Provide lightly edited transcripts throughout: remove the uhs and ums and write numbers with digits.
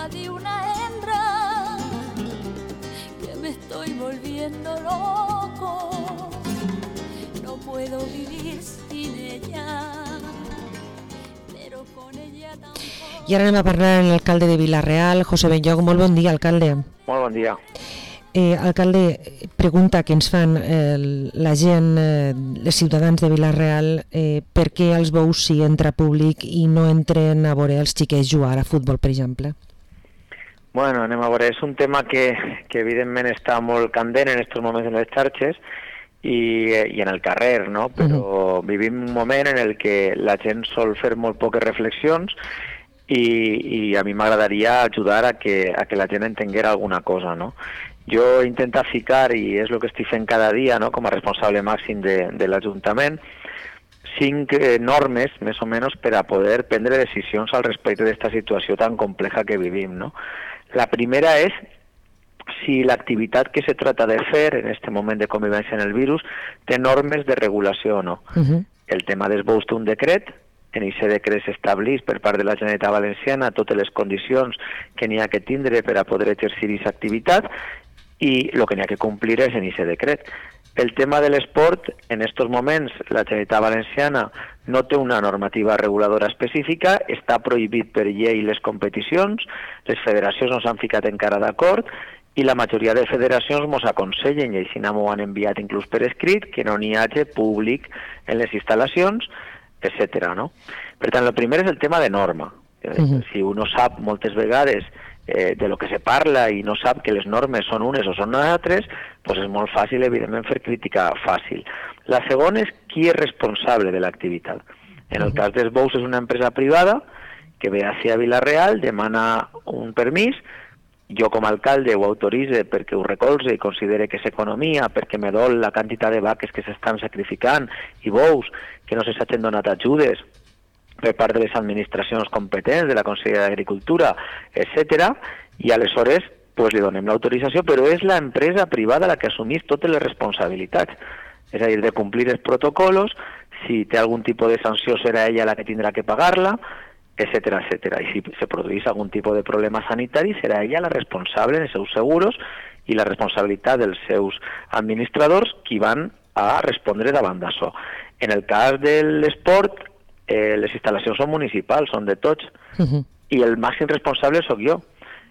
de una hembra, que me estoy volviendo loco, no puedo vivir sin ella, pero con ella tampoco. I ara anem a parlar amb l'alcalde de Vila-real, José Benlloch. Molt bon dia, alcalde. Molt bon dia. Alcalde, pregunta que ens fan la gent, els ciutadans de Vila-real, per què els bous sí entra públic i no entren a veure els xiquets jugar a futbol, per exemple? Bueno, anem a veure, és un tema que evidentment està molt candent en aquests moments en les xarxes i en el carrer, no? Però vivim un moment en el que la gent sol fer molt poques reflexions i a mi m'agradaria ajudar a que la gent entenguera alguna cosa, no? Jo intento ficar, i és el que estic fent cada dia, no?, com a responsable màxim de l'Ajuntament, 5 normes, més o menys, per a poder prendre decisions al respecte d'aquesta situació tan compleja que vivim, no? La primera és si l'activitat que se trata de fer en aquest moment de convivència en el virus té normes de regulació o no. El tema dels bous té un decret, en aquest decret s'estableix per part de la Generalitat Valenciana totes les condicions que n'hi ha que tindre per a poder exercir aquesta activitat i el que n'hi ha que complir és en aquest decret. El tema de l'esport, en aquests moments la Generalitat Valenciana no té una normativa reguladora específica, està prohibit per llei les competicions, les federacions no s'han ficat encara d'acord i la majoria de federacions ens aconsellen, i així m'ho han enviat inclús per escrit, que no n'hi hagi públic en les instal·lacions, etc. No? Per tant, el primer és el tema de norma. Si uno sap moltes vegades de lo que se parla i no sap que les normes són unes o són altres, doncs és molt fàcil, evidentment, fer crítica fàcil. La segona és qui és responsable de l'activitat. En el cas dels bous és una empresa privada que ve hacia Vila-real, demana un permís, jo com a alcalde ho autoritze perquè ho recolze i considere que és economia, perquè me dol la quantitat de vaques que s'estan sacrificant i bous que no s'hagin donat ajudes per part de les administracions competents, de la Conselleria d'Agricultura, etc. I aleshores pues, li donem l'autorització, però és l'empresa privada la que assumís totes les responsabilitats. És a dir, de complir els protocols, si té algun tipus de sanció serà ella la que tindrà que pagar-la, etc. I si se produeix algun tipus de problema sanitari serà ella la responsable dels seus seguros i la responsabilitat dels seus administradors qui van a respondre davant d'això. En el cas de l'esport, les instal·lacions són municipals, són de tots, i el màxim responsable sóc jo.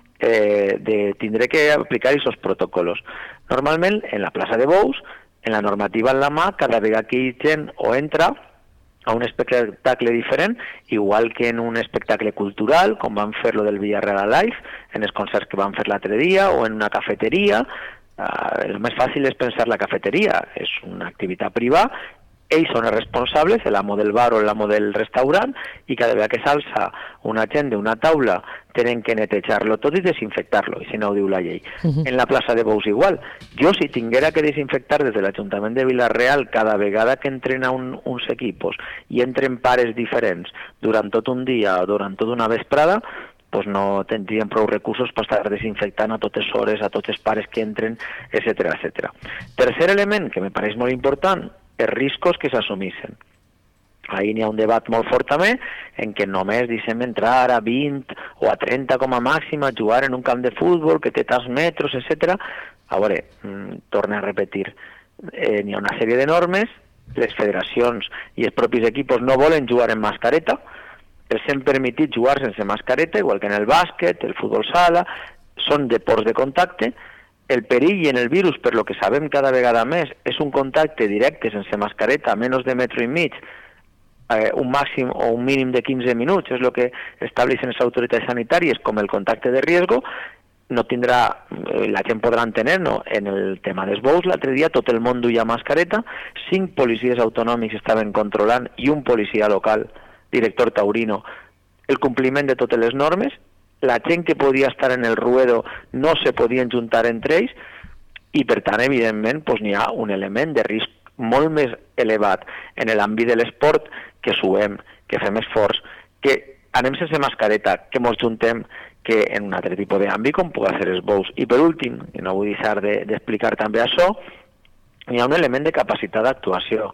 Tindré que aplicar aquests protocols. Normalment, en la plaça de bous, en la normativa en la mà, cada vegada que hi gent o entra a un espectacle diferent, igual que en un espectacle cultural, com van fer-lo del Villarreal Live, en els concerts que van fer l'altre dia, o en una cafeteria. El més fàcil és pensar la cafeteria, és una activitat privada, ells són els responsables, l'amo del bar o l'amo del restaurant, i cada vegada que s'alça una gent d'una taula tenen que netejar-lo tot i desinfectar-lo, i si no ho diu la llei. En la plaça de bous igual. Jo, si tinguera que desinfectar des de l'Ajuntament de Vila-real cada vegada que entren a uns equipos i entren pares diferents durant tot un dia o durant tota una vesprada, doncs no tindrien prou recursos per estar desinfectant a totes hores, a tots els pares que entren, etc. Tercer element, que me pareix molt important, els riscos que s'assumissin. Ahir n'hi ha un debat molt fort també en què només deixem entrar a 20 o a 30 com a màxim a jugar en un camp de futbol que té tants metres, etc. A veure, torno a repetir, n'hi ha una sèrie de normes, les federacions i els propis equipos no volen jugar en mascareta, els hem permitit jugar sense mascareta, igual que en el bàsquet, el futbol sala, són deports de contacte. El perill en el virus, per lo que sabem cada vegada més, és un contacte directe sense mascareta a menys de metro i mig, un màxim o un mínim de 15 minuts, és el que estableixen les autoritats sanitàries com el contacte de riesgo, no tindrà, la gent podrà entendre, no? En el tema dels bous, l'altre dia tot el món duia mascareta, 5 policies autonòmics estaven controlant i un policia local, director taurino, el compliment de totes les normes. La gent que podia estar en el ruedo no se podien juntar entre ells i, per tant, evidentment, n'hi ha un element de risc molt més elevat en l'àmbit de l'esport, que suem, que fem esforç, que anem sense mascareta, que ens juntem, que en un altre tipus d'àmbit com pugui ser els bous. I per últim, i no vull deixar d'explicar també això, hi ha un element de capacitat d'actuació.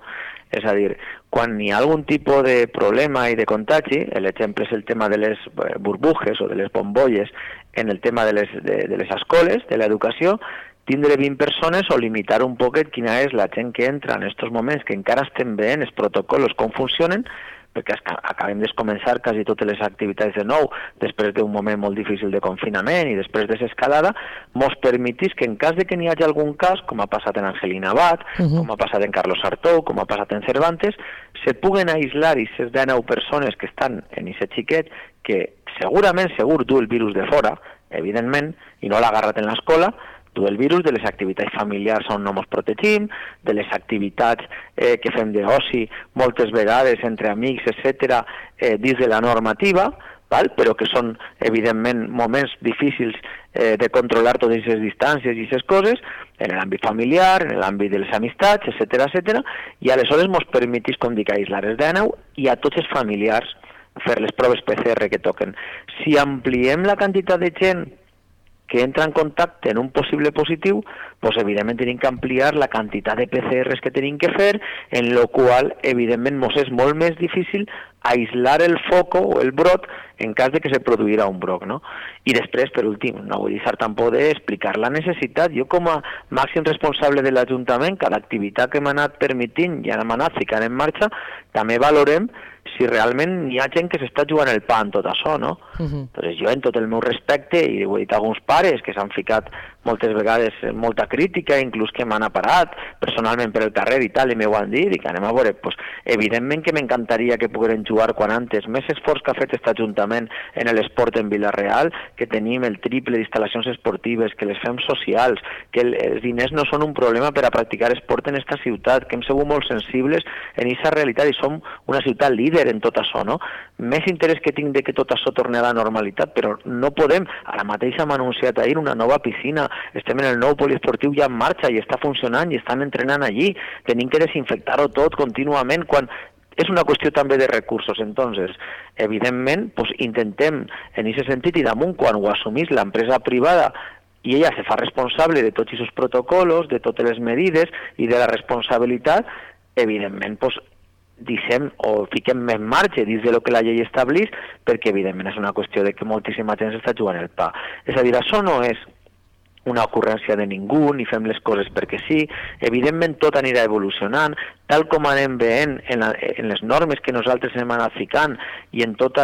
És a dir, quan hi ha algun tipus de problema i de contagi, l'exemple és el tema de les burbujes o de les bombolles en el tema de les escoles, de l'educació, tindre 20 persones o limitar un poquet quina és la gent que entra en aquests moments, que encara estem veient els protocols, com funcionen, perquè acabem de començar quasi totes les activitats de nou, després d'un moment molt difícil de confinament i després de l'escalada, mos permetís que en cas de que n'hi hagi algun cas, com ha passat en Angelina Abad, com ha passat en Carlos Sartou, com ha passat en Cervantes, se puguen aïslar aquestes 19 persones que estan en aquest xiquet, que segurament segur du el virus de fora, evidentment, i no l'ha agarrat en l'escola, el virus de les activitats familiars on no ens protegim, de les activitats que fem d'oci moltes vegades entre amics, etc., dins de la normativa, val? Però que són, evidentment, moments difícils de controlar totes aquestes distàncies i aquestes coses, en l'àmbit familiar, en l'àmbit de les amistats, etc., etc., i aleshores ens permetís, com dic, aïslar els 19 i a tots els familiars fer les proves PCR que toquen. Si ampliem la quantitat de gent que entra en contacte en un possible positiu, doncs evidentment tenim que ampliar la quantitat de PCRs que tenim que fer, en lo qual evidentment ens és molt més difícil aïslar el foco o el brot en cas de que se produirà un brot, no? I després, per últim, no vull deixar tampoc d'explicar la necessitat. Jo com a màxim responsable de l'Ajuntament, cada activitat que m'ha anat permitint i m'ha anat ficant en marxa, també valorem si realment hi ha gent que s'està jugant el pa en tot això, no? Doncs jo, en tot el meu respecte, i ho he dit a alguns pares que s'han ficat moltes vegades molta crítica, inclús que m'han aparat personalment per el carrer i tal, i m'ho han dit, i que anem a veure, doncs, evidentment que m'encantaria que pogueren jugar quan antes, més esforç que ha fet aquest Ajuntament en l'esport en Vila-real, que tenim el triple d'instal·lacions esportives, que les fem socials, que els diners no són un problema per a practicar esport en aquesta ciutat, que hem sigut molt sensibles en aquesta realitat i som una ciutat líder en tot això, no? Més interès que tinc de que tot això torni a la normalitat, però no podem. Ara mateix hem anunciat ahir una nova piscina, estem en el nou poliesportiu ja en marxa i està funcionant i estan entrenant allí, tenim que desinfectar-ho tot contínuament quan és una qüestió també de recursos. Entonces, evidentment, pues, intentem en aquest sentit i damunt quan ho assumís l'empresa privada i ella se fa responsable de tots aquests protocols, de totes les medides i de la responsabilitat, evidentment, pues, dicem o fiquem en marxa dins de lo que la llei establís, perquè evidentment és una qüestió de que moltíssima gent s'està jugant el pa. És a dir, això no és una ocurrència de ningú, ni fem les coses perquè sí, evidentment tot anirà evolucionant, tal com anem veient en les normes que nosaltres hem anat ficant i en tota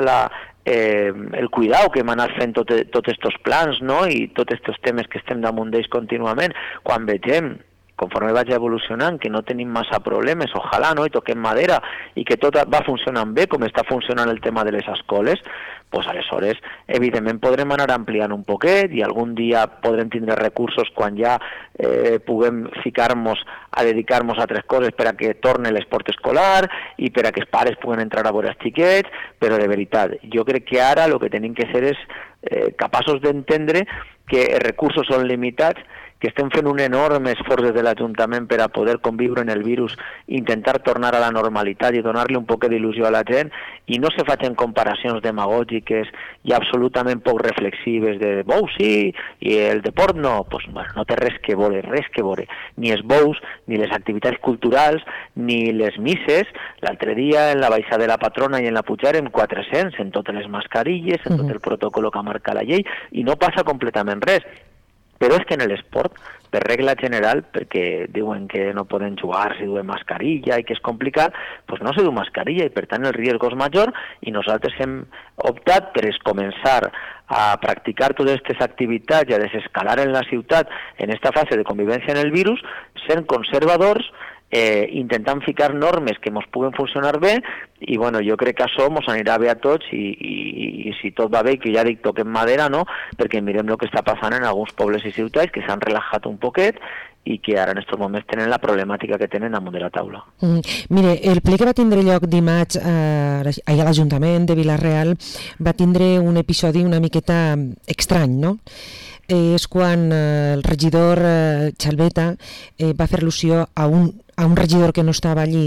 el cuidau que hem anat fent tots aquests plans, no? I tots aquests temes que estem damunt d'ells contínuament, quan vegem conforme vaig evolucionant, que no tenim massa problemes, ojalà, no?, i toquem madera, i que tot va funcionant bé, com està funcionant el tema de les escoles, doncs aleshores, evidentment, podrem anar ampliant un poquet i algun dia podrem tindre recursos quan ja puguem ficar-nos a dedicar-nos a altres coses per a que torni l'esport escolar i per a que els pares puguen entrar a veure els xiquets, però de veritat, jo crec que ara el que tenim que ser és capaços d'entendre que els recursos són limitats, que estem fent un enorme esforç des de l'Ajuntament per a poder conviure en el virus, intentar tornar a la normalitat i donar-li un poc d'il·lusió a la gent, i no se facin comparacions demagògiques i absolutament poc reflexives de bous sí i el deport no, pues, bueno, no té res que veure, ni els bous, ni les activitats culturals, ni les misses. L'altre dia en la baixada de la Patrona i en la Puigdemont érem 400 en totes les mascarilles, en tot el protocol que marca la llei, i no passa completament res. Però és que en l'esport, per regla general, perquè diuen que no poden jugar si duen mascarilla i que és complicat, doncs no se du mascarilla i per tant el risc és major, i nosaltres hem optat per començar a practicar totes aquestes activitats i a desescalar en la ciutat en aquesta fase de convivència en el virus, sent conservadors, intentant ficar normes que ens puguen funcionar bé, i bueno, jo crec que això ens anirà bé a tots i si tot va bé, que ja dic toquem madera, no? Perquè mirem el que està passant en alguns pobles i ciutats que s'han relaxat un poquet i que ara en aquests moments tenen la problemàtica que tenen damunt de la taula. Mire, el ple que va tindre lloc dimarts a l'Ajuntament de Vila-real va tindre un episodi una miqueta estrany, no? És quan el regidor Xalbeta va fer al·lusió a un regidor que no estava allí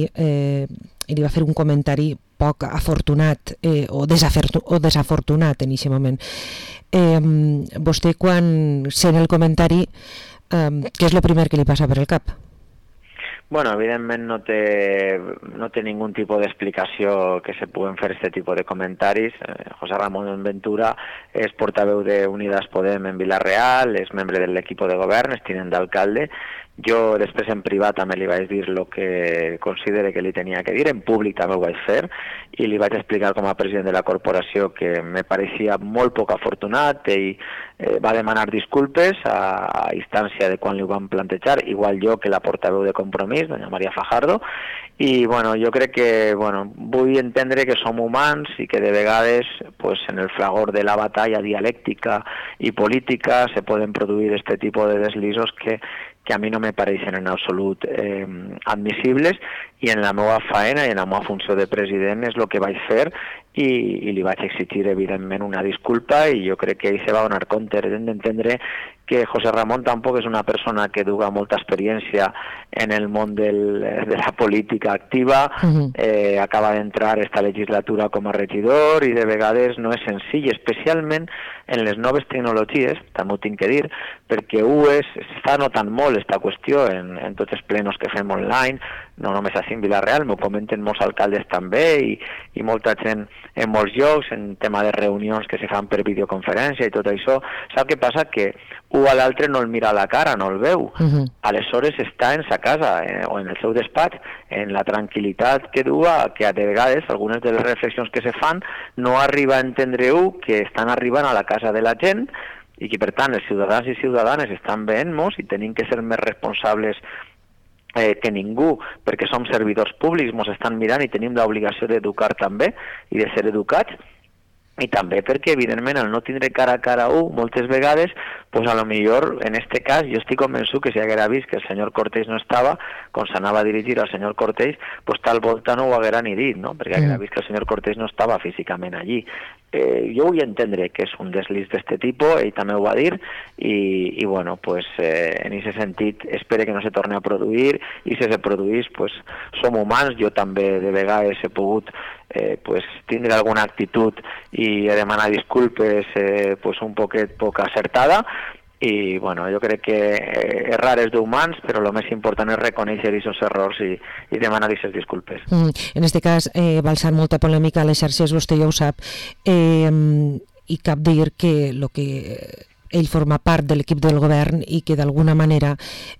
i li va fer un comentari poc afortunat o desafortunat en aquest moment. Vostè, quan sent el comentari, què és el primer que li passa per el cap? Bueno, evidentment no té ningú tipus d'explicació que se puguen fer aquest tipus de comentaris. José Ramón Ventura és portaveu de Unidas Podem en Vila-real, és membre de l'equip de govern, és tinent d'alcalde. Jo després en privat també li vaig dir el que considere que li tenia que dir, en públic també ho vaig fer, i li vaig explicar com a president de la corporació que me pareixia molt poc afortunat. Ell va demanar disculpes a instància de quan li ho van plantejar, igual jo que la portaveu de Compromís, doña María Fajardo, i jo crec que vull entendre que som humans i que de vegades en el fragor de la batalla dialèctica i política se poden produir aquest tipus de deslisos que a mi no me pareixen en absolut admissibles, i en la meva faena i en la meva funció de president és el que vaig fer, i li vaig exigir evidentment una disculpa, i jo crec que ell se va donar compte d'entendre que José Ramón tampoc és una persona que duga molta experiència en el món de la política activa. Acaba d'entrar esta legislatura com a regidor i de vegades no és senzill, especialment en les noves tecnologies, també ho tinc que dir, perquè s'està notant molt esta qüestió en tots els plenos que fem online, no només així en Vila-real, m'ho comenten molts alcaldes també, i molta gent en molts llocs, en tema de reunions que se fan per videoconferència i tot això. Sap què passa? Que un a l'altre no el mira a la cara, no el veu. Aleshores està en sa casa o en el seu despatx, en la tranquil·litat que du, que de vegades algunes de les reflexions que se fan no arriba a entendre-ho que estan arribant a la casa de la gent, i que per tant els ciutadans i ciutadanes estan veient-nos i tenim que ser més responsables que ningú, perquè som servidors públics, ens estan mirant i tenim l'obligació d'educar també i de ser educats, i també perquè evidentment al no tindre cara a cara moltes vegades, a lo millor en este cas jo estic convençut que si haguera vist que el senyor Cortés no estava, quan s'anava a dirigir al senyor Cortés, tal volta no ho haguera ni dit, no? Perquè haguera vist que el senyor Cortés no estava físicament allí. Jo vull entendre que és un desliz d'este tipus, ell també ho va dir, i en aquest sentit espero que no se torni a produir, i si se produís, som humans, jo també de vegades he pogut tindre alguna actitud i demanar disculpes un poquet poc acertada, i jo crec que errar és d'humans, però el més important és reconèixer aquests errors i demanar aquestes disculpes. En aquest cas, valsant molta polèmica a les xarxes, vostè ja ho sap, i cap dir que ell forma part de l'equip del govern i que d'alguna manera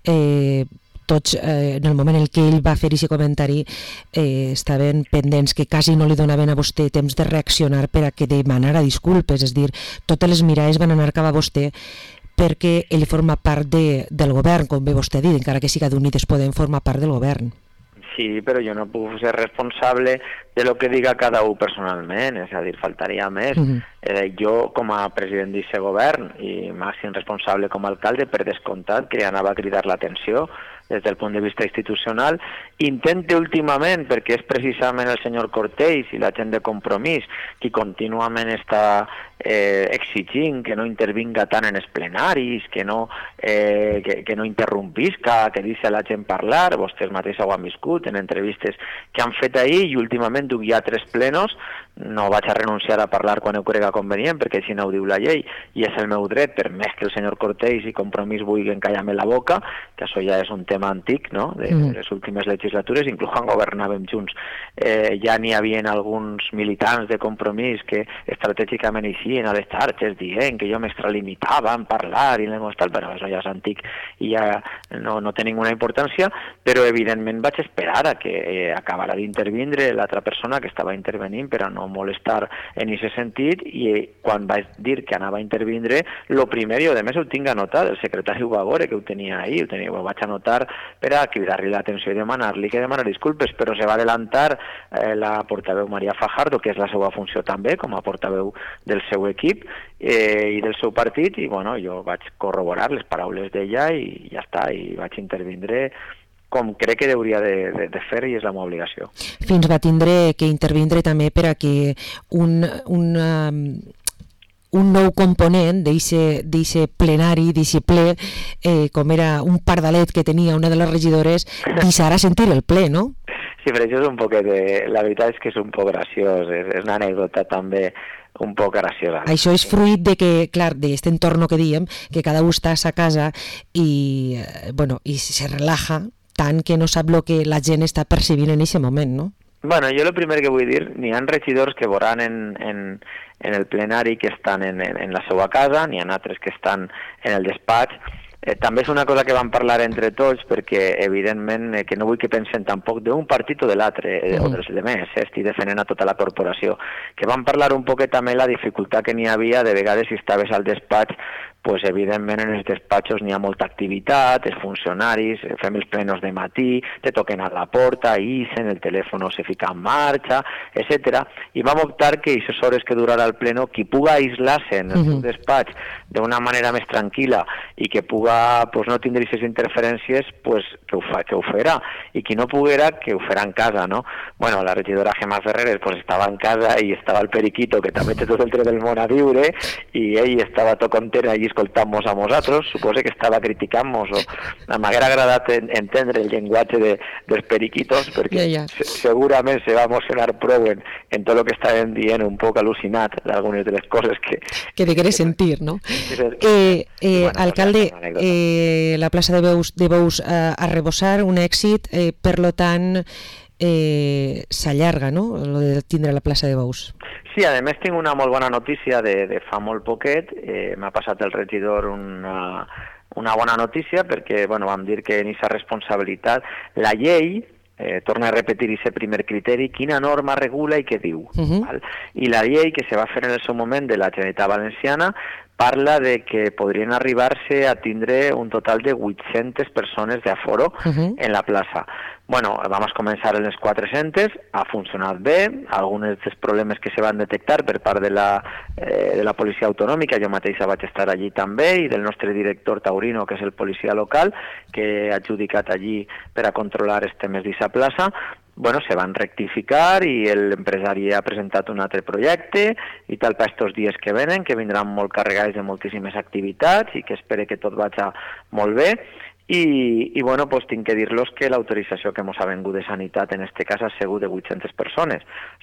tots, en el moment en què ell va fer aquest comentari, estaven pendents, que quasi no li donaven a vostè temps de reaccionar per a que demanara disculpes, és dir, totes les mirades van anar cap a vostè perquè ell forma part del govern, com bé vostè ha dit, encara que siga d'Unides Podem, forma part del govern. Sí, però jo no puc ser responsable de lo que diga cada un personalment, és a dir, faltaria més. Jo, com a president d'aquest govern i màxim responsable com a alcalde, per descomptat que anava a cridar l'atenció des del punt de vista institucional. Intente últimament, perquè és precisament el senyor Cortés i la gent de Compromís qui contínuament està exigint que no intervinga tant en els plenaris, que no interrompisca, que deixa la gent parlar. Vostès mateix ho han viscut en entrevistes que han fet ahir, i últimament duc ja 3 plenos. No vaig a renunciar a parlar quan ho crega convenient, perquè així no ho diu la llei, i és el meu dret, per més que el senyor Cortés i Compromís vulguin callar-me la boca, que això ja és un tema antic, no?, de les últimes legislatures, inclús quan governàvem junts. Ja n'hi havia alguns militants de Compromís que estratègicament eixien a les xarxes dient que jo m'extralimitava en parlar i tal, però això ja és antic i ja no té ninguna importància, però evidentment vaig esperar a que acabara d'intervindre l'altra persona que estava intervenint per a no molestar en aquest sentit, i quan vaig dir que anava a intervindre, lo primer, i a més ho tinc anotat, el secretari ho va veure, que ho tenia ahí, ho vaig anotar per a cridar-li l'atenció i demanar-li que demanar disculpes, però se va adelantar la portaveu María Fajardo, que és la seva funció també, com a portaveu del seu equip i del seu partit, i jo vaig corroborar les paraules d'ella i ja està, i vaig intervindre com crec que hauria de fer, i és la meva obligació. Fins va tindre que intervindre també per a que un nou component d'eixe plenari, d'eixe ple, com era un pardalet que tenia una de les regidores, deixarà sentir el ple, no? Sí, però això és un poquet la veritat és que és un poc graciós, és una anècdota també un poc graciosa. Això és fruit de que, clar, d'aquest entorn que diem, que cada un està a sa casa i se relaja, tant que no sap el que la gent està percibint en aquest moment, no? Bueno, jo el primer que vull dir, n'hi ha regidors que veuran en el plenari que estan en la seva casa, n'hi ha altres que estan en el despatx. També és una cosa que vam parlar entre tots, perquè evidentment que no vull que pensen tampoc d'un partit o de l'altre, o dels demés, estic defendent a tota la corporació, que vam parlar un poquet també la dificultat que n'hi havia de vegades si estaves al despatx, pues evidentment en els despatxos n'hi ha molta activitat, els funcionaris, fem els plenos de matí, te toquen a la porta, isen, el telèfon se fica en marxa, etc. I vam optar que aquestes hores que durarà el pleno, qui puga aïslar-se en el seu despatx d'una manera més tranquil·la i que puga pues, no tindre aquestes interferències, pues, que ho farà. I qui no poguera, que ho farà en casa, no? Bueno, la regidora Gemma Ferreres pues, estava en casa i estava el Periquito, que també té tot el dret del món a viure, i ell estava tot content allí escoltant-nos a nosaltres, suposo que estava criticant-nos, o m'haguera agradat entendre el llenguatge dels periquitos, perquè segurament se va emocionar prou en tot el que estàvem dient, un poc al·lucinat d'algunes de les coses que deguere sentir, no? Bueno, alcalde, la plaça de Bous a rebossar, un èxit, per lo tant s'allarga, no?, lo de tindre la plaça de Bous. Sí, a més tinc una molt bona notícia de fa molt poquet, m'ha passat el regidor una bona notícia perquè bueno, vam dir que en aquesta responsabilitat la llei, torna a repetir aquest primer criteri, quina norma regula i què diu. Val? I la llei que se va fer en el seu moment de la Generalitat Valenciana parla de que podrien arribar-se a tindre un total de 800 persones d'aforo en la plaça. Bueno, vam començar en les 400, ha funcionat bé, alguns dels problemes que se van detectar per part de la policia autonòmica, jo mateixa vaig estar allí també, i del nostre director Taurino, que és el policia local, que ha adjudicat allí per a controlar els temes d'aquesta plaça. Bueno, se van rectificar i l'empresari ha presentat un altre projecte i tal per estos dies que venen, que vindran molt carregats de moltíssimes activitats i que espero que tot vagi molt bé. I bueno, pues tinc que dir-los que l'autorització que ens ha vengut de Sanitat en este cas ha sigut de 800 persones,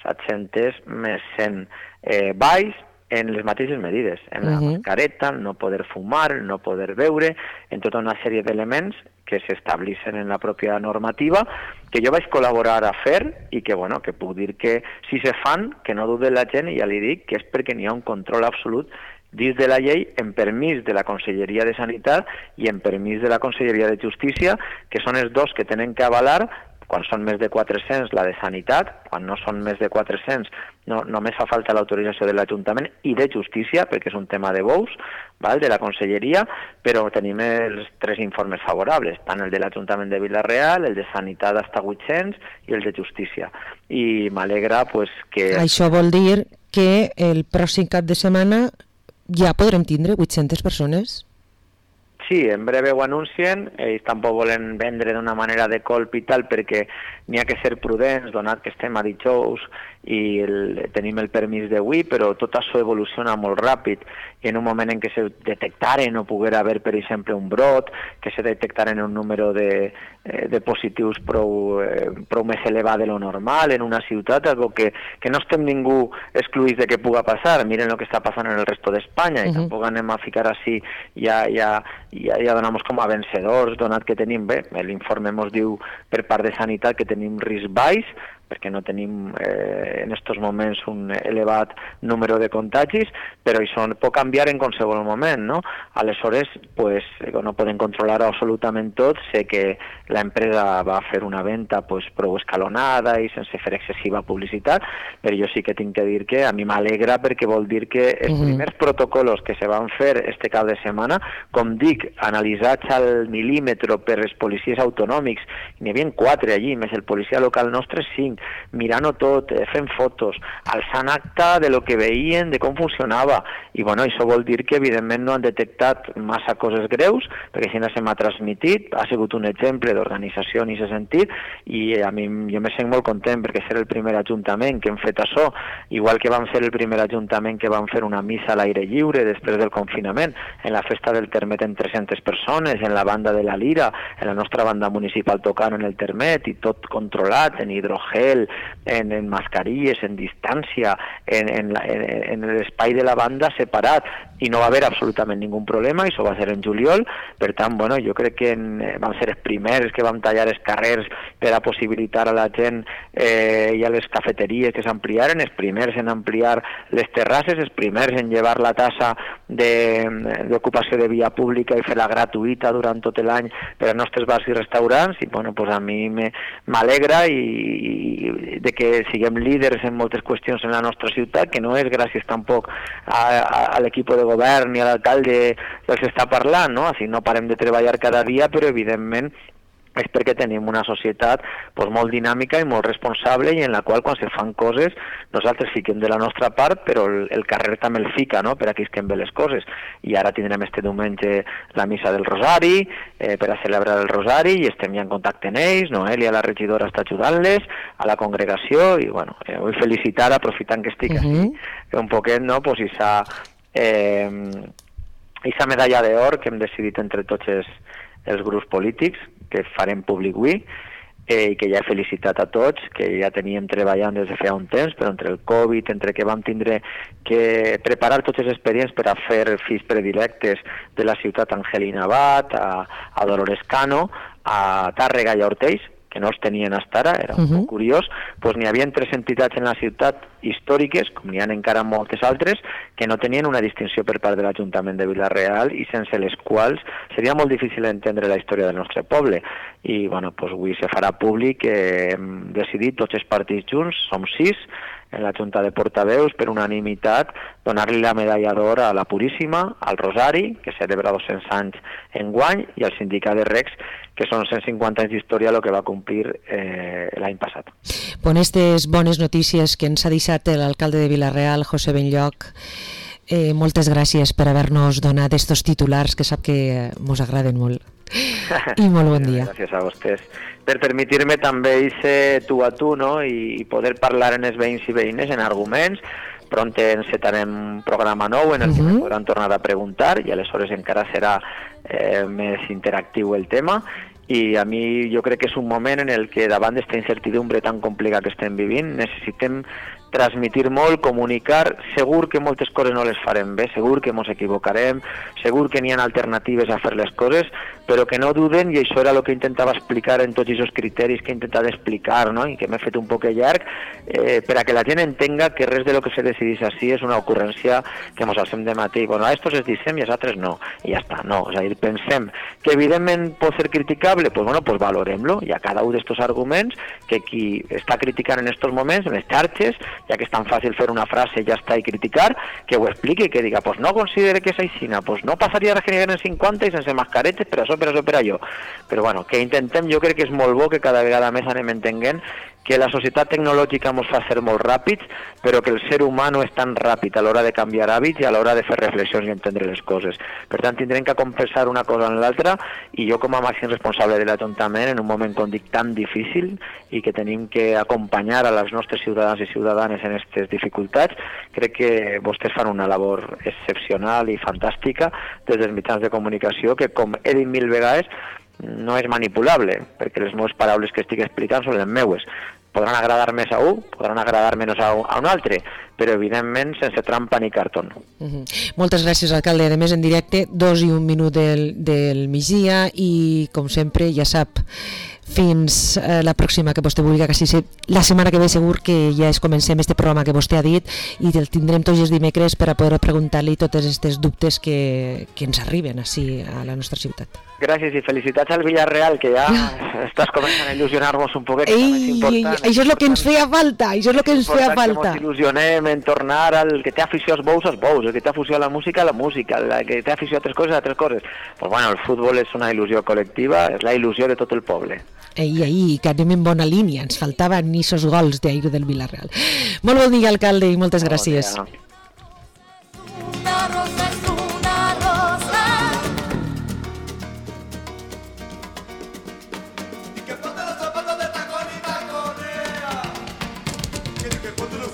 700 més 100 balls en les mateixes medides, en la mascareta, no poder fumar, no poder beure, en tota una sèrie d'elements que s'estableixen en la pròpia normativa, que jo vaig col·laborar a fer i que, bueno, que puc dir que si se fan, que no dubte la gent, i ja li dic que és perquè n'hi ha un control absolut dins de la llei, en permís de la Conselleria de Sanitat i en permís de la Conselleria de Justícia, que són els dos que tenen que avalar, quan són més de 400 la de Sanitat, quan no són més de 400 només fa falta l'autorització de l'Ajuntament i de Justícia, perquè és un tema de Bous, val, de la Conselleria, però tenim els 3 informes favorables, tant el de l'Ajuntament de Vila-real, el de Sanitat hasta 800 i el de Justícia. I m'alegra pues, que... Això vol dir que el pròxim cap de setmana ja podrem tindre 800 persones? Sí, en breve ho anuncien, ells tampoc volen vendre d'una manera de colp i tal, perquè n'hi ha que ser prudents, donat que estem a dijous i tenim el permís d'avui, però tot això evoluciona molt ràpid, i en un moment en què se detectaren o poguera haver, per exemple, un brot, que se detectaren un número de positius prou més elevat de lo normal en una ciutat, algo que no estem ningú excluïts de que puga passar. Miren el que està passant en el resto d'Espanya, i tampoc anem a ficar així, ja donamos com a vencedors, donat que tenim, bé, l'informe ens diu per part de Sanitat que tenim risc baix, perquè no tenim en aquests moments un elevat número de contagis, però això pot canviar en qualsevol moment, no? Aleshores, pues, no poden controlar absolutament tot, sé que l'empresa va fer una venda pues, prou escalonada i sense fer excessiva publicitat, però jo sí que tinc que dir que a mi m'alegra perquè vol dir que els primers protocols que se van fer este cap de setmana, com dic, analitzats al mil·límetre per els policies autonòmics, n'hi havia 4 allí, més el policia local nostre 5, mirant-ho tot, fent fotos, alçant acta de lo que veien, de com funcionava, i bueno, això vol dir que evidentment no han detectat massa coses greus, perquè si no se m'ha transmitit, ha sigut un exemple d'organització en aquest sentit, i a mi jo me sent molt content perquè ser el primer ajuntament que hem fet això, igual que vam ser el primer ajuntament que vam fer una missa a l'aire lliure després del confinament, en la festa del Termet en 300 persones, en la banda de la Lira, en la nostra banda municipal tocant en el Termet, i tot controlat, en hidrogel, gel, en mascarilles, en distància, en l'espai de la banda separat, i no va haver absolutament ningú problema, i això va ser en juliol. Per tant, bueno, jo crec que vam ser els primers que vam tallar els carrers per a possibilitar a la gent i a les cafeteries que s'ampliaren, els primers en ampliar les terrasses, els primers en llevar la tassa d'ocupació de via pública i fer-la gratuïta durant tot l'any per als nostres bars i restaurants, i bueno, pues a mi m'alegra i de que siguem líders en moltes qüestions en la nostra ciutat, que no és gràcies tampoc a l'equip de govern i a l'alcalde que s'està parlant, no? Així no parem de treballar cada dia, però evidentment és perquè tenim una societat pues, molt dinàmica i molt responsable, i en la qual quan se fan coses nosaltres fiquem de la nostra part, però el carrer també el fica, no?, per a que isquen bé les coses. I ara tindrem este diumenge la missa del Rosari, per a celebrar el Rosari, i estem ja en contacte amb ells, Noelia, la regidora, està ajudant-les, a la congregació, i bueno, vull felicitar, aprofitant que estic així, un poquet, no?, pues issa medalla d'or que hem decidit entre tots els grups polítics, que farem públic avui, i que ja he felicitat a tots, que ja teníem treballant des de feia un temps, però entre el Covid, entre que vam tindre que preparar tots els expedients per a fer fills predilectes de la ciutat, Angelina Abad, a Dolores Cano, a Tàrrega i a Ortells, que no els tenien hasta ara, era un poc curiós, doncs n'hi havia 3 entitats en la ciutat històriques, com n'hi ha encara moltes altres, que no tenien una distinció per part de l'Ajuntament de Vila-real, i sense les quals seria molt difícil entendre la història del nostre poble. I bueno, doncs avui se farà públic, hem decidit tots els partits junts, som 6, en la Junta de Portaveus, per unanimitat, donar-li la medalla d'or a la Puríssima, al Rosari, que celebra 200 anys enguany, i al Sindicat de Recs, que són 150 anys d'història, el que va complir l'any passat. Bon, aquestes bones notícies que ens ha deixat l'alcalde de Vila-real, José Benlloch, moltes gràcies per haver-nos donat estos titulars que sap que mos agraden molt. I molt bon dia. Gràcies a vostès per permetre-me també ser tu a tu, no?, i poder parlar en els veïns i veïnes en arguments. Pront encetarem un programa nou en el que me podran tornar a preguntar, i aleshores encara serà més interactiu el tema. I a mi jo crec que és un moment en el que davant d'esta incertidumbre tan complicada que estem vivint necessitem transmitir molt, comunicar. Segur que moltes coses no les farem bé, segur que ens equivocarem, segur que n'hi ha alternatives a fer les coses, però que no duden, i això era el que intentava explicar en tots aquests criteris que he intentat explicar, no?, i que m'he fet un poc llarg, per a que la gent entenga que res de lo que se decidís així és una ocurrència que ens alcem de matí. Bueno, a estos es dissem i a altres no, i ja està, no. És a dir, pensem que evidentment pot ser criticable, pues bueno, pues valorem-lo, i a cada un d'estos arguments que qui està criticant en estos moments, en les xarxes, ja que és tan fàcil fer una frase i ja està, i criticar, que ho expliqui, que diga, pues no considere que és aixina, pues no passaria res que n'hi hagueren 50 i sense mascaretes, per això, per allò. Però bueno, que intentem, jo crec que és molt bo que cada vegada més anem entenent que la societat tecnològica ens fa ser molt ràpids, però que el ser humà no és tan ràpid a l'hora de canviar hàbits i a l'hora de fer reflexions i entendre les coses. Per tant, tindrem que compensar una cosa en l'altra, i jo com a màxim responsable de l'Ajuntament, en un moment, com dic, tan difícil, i que tenim que acompanyar a les nostres ciutadans i ciutadanes en aquestes dificultats, crec que vostès fan una labor excepcional i fantàstica des dels mitjans de comunicació, que, com he dit 1000 vegades, no és manipulable, perquè les meves paraules que estic explicant són les meues. Podran agradar més a un, podran agradar menys a un altre, però evidentment sense trampa ni cartó. Moltes gràcies, alcalde. A més, en directe, 2 i 1 minut del migdia, i com sempre, ja sap, fins la pròxima que vostè vulgui, que sí, la setmana que ve segur que ja comencem este programa que vostè ha dit, i el tindrem tots els dimecres per a poder preguntar-li tots aquests dubtes que ens arriben així a la nostra ciutat. Gràcies i felicitats al Villarreal, que ja estàs començant a il·lusionar-nos un poquet. Això és el que ens feia falta, això és el que ens feia falta. Que ens il·lusionem en tornar al que té afició als bous, el que té afició a la música, el que té afició a altres coses. Pues bueno, el futbol és una il·lusió col·lectiva, és la il·lusió de tot el poble. I ahir, que anem en bona línia, ens faltaven aquests gols d'ahir del Villarreal. Molt bon dia, alcalde, i moltes gràcies.